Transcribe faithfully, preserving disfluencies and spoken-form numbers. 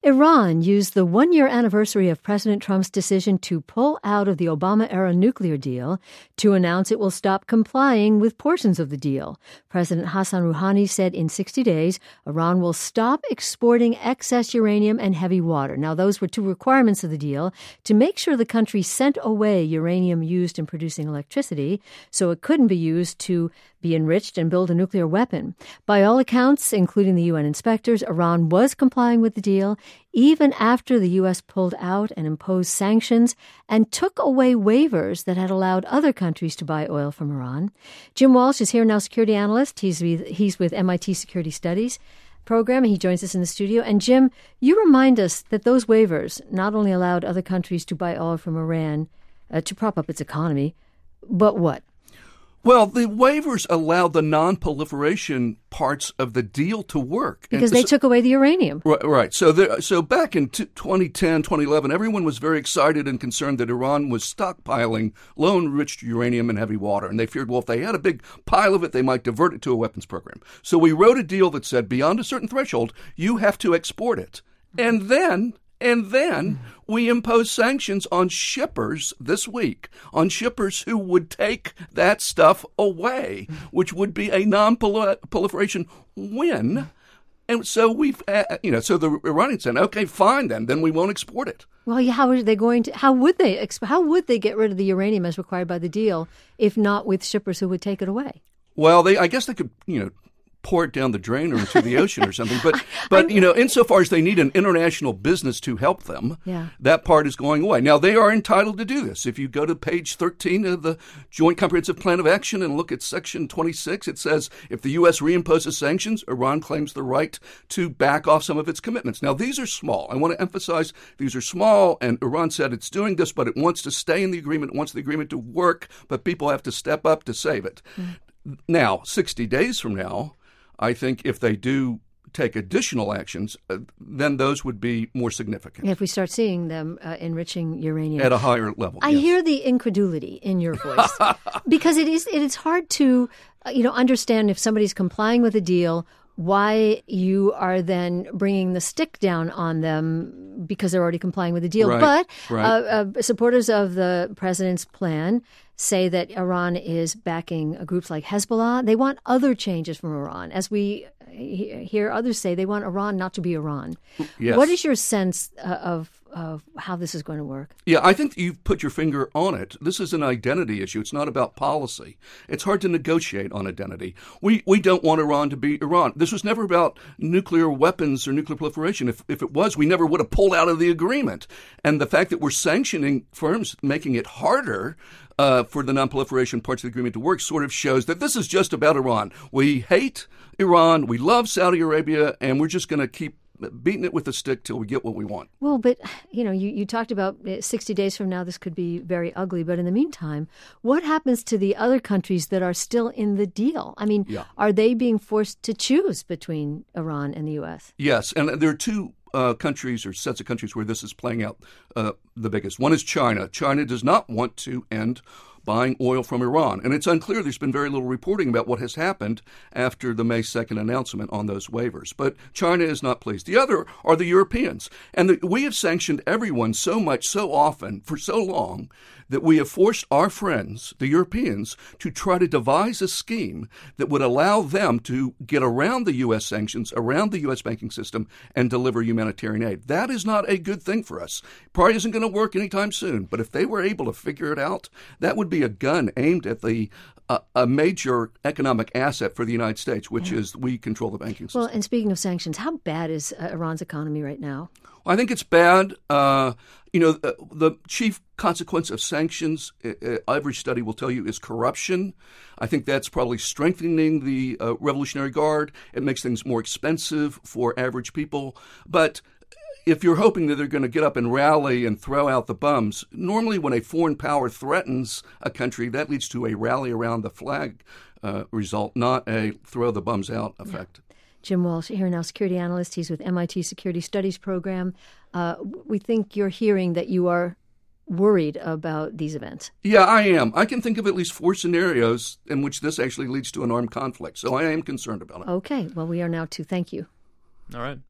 Iran used the one-year anniversary of President Trump's decision to pull out of the Obama-era nuclear deal to announce it will stop complying with portions of the deal. President Hassan Rouhani said in sixty days, Iran will stop exporting excess uranium and heavy water. Now, those were two requirements of the deal to make sure the country sent away uranium used in producing electricity so it couldn't be used to be enriched and build a nuclear weapon. By all accounts, including the U N inspectors, Iran was complying with the deal even after the U S pulled out and imposed sanctions and took away waivers that had allowed other countries to buy oil from Iran. Jim Walsh is here now, security analyst. He's with, he's with M I T Security Studies program, and he joins us in the studio. And Jim, you remind us that those waivers not only allowed other countries to buy oil from Iran uh, to prop up its economy, but what? Well, the waivers allowed the non-proliferation parts of the deal to work. Because and they so, took away the uranium. Right. right. So there, so back in twenty ten, twenty eleven, everyone was very excited and concerned that Iran was stockpiling low-enriched uranium and heavy water. And they feared, well, if they had a big pile of it, they might divert it to a weapons program. So we wrote a deal that said, beyond a certain threshold, you have to export it. And then... And then we impose sanctions on shippers this week, on shippers who would take that stuff away, which would be a non-proliferation win. And so we've, uh, you know, so the Iranians said, okay, fine, then, then we won't export it. Well, yeah, how are they going to? How would they? How would they get rid of the uranium as required by the deal, if not with shippers who would take it away? Well, they, I guess they could, you know, pour it down the drain or into the ocean or something. But, but you know, insofar as they need an international business to help them, yeah. that part is going away. Now, they are entitled to do this. If you go to page thirteen of the Joint Comprehensive Plan of Action and look at Section twenty-six, it says if the U S reimposes sanctions, Iran claims the right to back off some of its commitments. Now, these are small. I want to emphasize these are small, and Iran said it's doing this, but it wants to stay in the agreement, it wants the agreement to work, but people have to step up to save it. Mm. Now, sixty days from now, I think if they do take additional actions, uh, then those would be more significant. If we start seeing them uh, enriching uranium at a higher level. I yes. hear the incredulity in your voice because it is it is hard to uh, you know understand if somebody's complying with a deal, why you are then bringing the stick down on them because they're already complying with the deal. Right, but right. Uh, uh, supporters of the president's plan say that Iran is backing uh, groups like Hezbollah. They want other changes from Iran. As we he- hear others say, they want Iran not to be Iran. Yes. What is your sense uh, of of how this is going to work? Yeah, I think you've put your finger on it. This is an identity issue. It's not about policy. It's hard to negotiate on identity. We we don't want Iran to be Iran. This was never about nuclear weapons or nuclear proliferation. If if it was, we never would have pulled out of the agreement. And the fact that we're sanctioning firms, making it harder uh, for the non-proliferation parts of the agreement to work, sort of shows that this is just about Iran. We hate Iran, we love Saudi Arabia, and we're just going to keep beating it with a stick till we get what we want. Well, but, you know, you, you talked about sixty days from now, this could be very ugly. But in the meantime, what happens to the other countries that are still in the deal? I mean, yeah. are they being forced to choose between Iran and the U S? Yes, and there are two uh, countries or sets of countries where this is playing out uh, the biggest. One is China. China does not want to end buying oil from Iran. And it's unclear. There's been very little reporting about what has happened after the May second announcement on those waivers. But China is not pleased. The other are the Europeans. And the, we have sanctioned everyone so much, so often, for so long, that we have forced our friends, the Europeans, to try to devise a scheme that would allow them to get around the U S sanctions, around the U S banking system, and deliver humanitarian aid. That is not a good thing for us. Probably isn't going to work anytime soon. But if they were able to figure it out, that would be a gun aimed at the uh, a major economic asset for the United States, which yeah. is we control the banking system. Well, and speaking of sanctions, how bad is uh, Iran's economy right now? I think it's bad. Uh, you know, the, the chief consequence of sanctions, uh, every study will tell you, is corruption. I think that's probably strengthening the uh, Revolutionary Guard. It makes things more expensive for average people. But if you're hoping that they're going to get up and rally and throw out the bums, normally when a foreign power threatens a country, that leads to a rally around the flag uh, result, not a throw the bums out effect. Yeah. Jim Walsh, here now, security analyst. He's with M I T Security Studies program. Uh, we think you're hearing that you are worried about these events. Yeah, I am. I can think of at least four scenarios in which this actually leads to an armed conflict. So I am concerned about it. Okay. Well, we are now too. Thank you. All right.